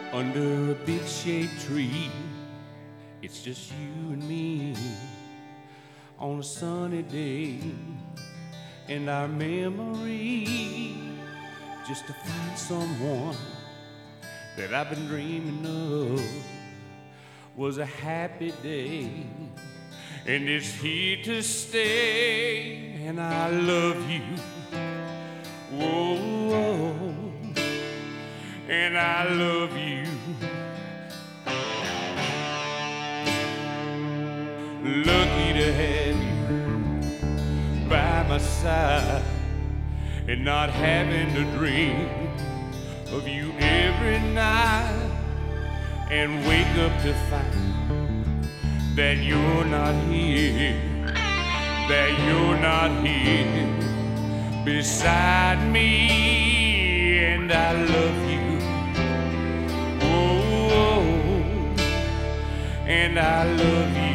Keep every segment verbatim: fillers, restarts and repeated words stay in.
under a big shade tree. It's just you and me on a sunny day, and our memory just to find someone that I've been dreaming of was a happy day, and it's here to stay. And I love you, whoa, whoa, and I love you. Lucky to have you by my side, and not having to dream of you every night, and wake up to find that you're not here, that you're not here beside me. And I love you, oh, and I love you.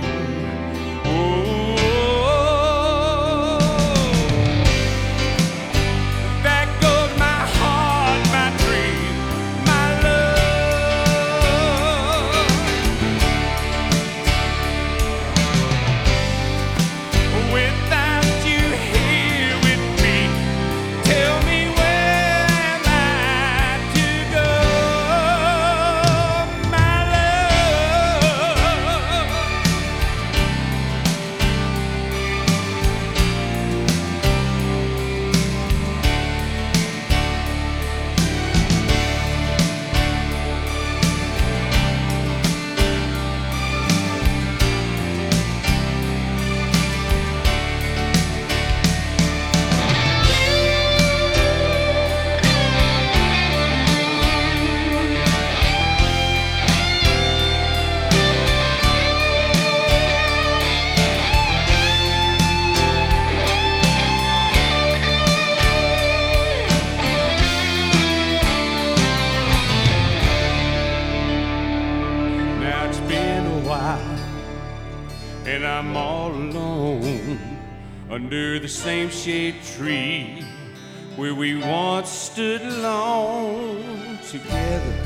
And I'm all alone under the same shade tree where we once stood alone together,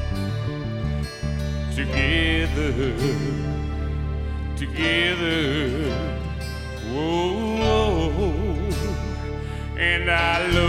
together, together. Whoa, and I love